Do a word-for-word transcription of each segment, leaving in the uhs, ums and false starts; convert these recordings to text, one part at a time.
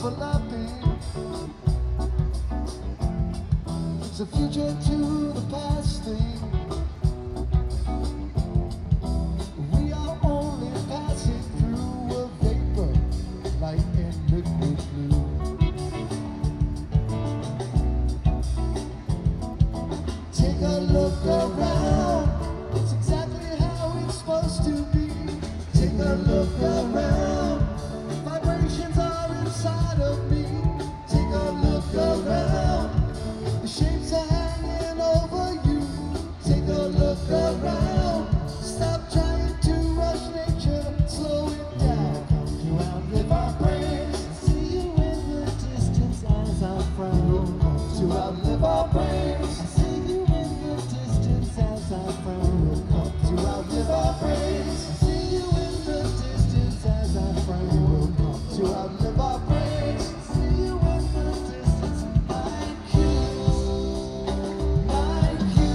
overlapping. It's a future to the past thing. We are only passing through a vapor, light and liquid blue. Take a look around, it's exactly how it's supposed to be. Take a look around, vibrations are inside of me. Take a look around, the shapes are hanging over you. Take a look around, stop trying to rush nature, slow it down. Come to outlive our brains, see you in the distance as I frown. Come to outlive our brains, see you in the distance as I frown. Come to outlive our brains, see you in the distance as I frown. Come to outlive our brains, see you in the distance like you, like you,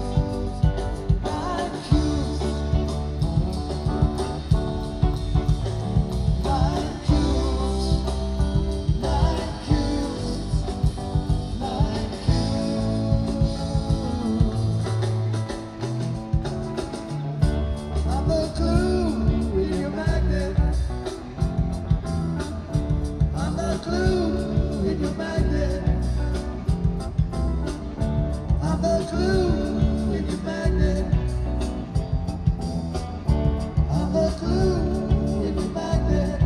like you, like you, like you, like you. I'm the glue in your magnet. I'm the glue in your magnet. I'm the glue in your magnet. I'm the glue in your magnet.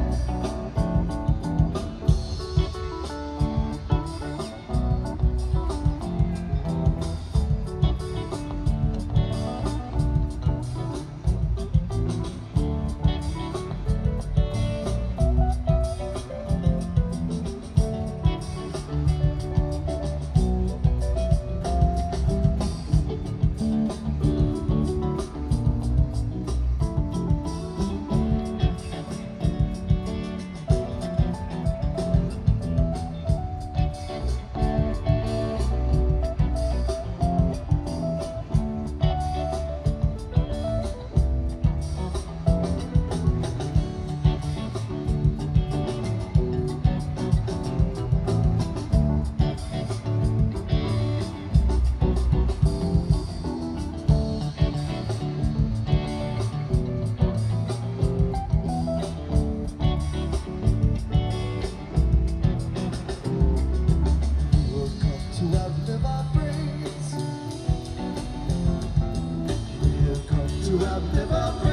We'll come to outlive our brains. We'll come to outlive our brains.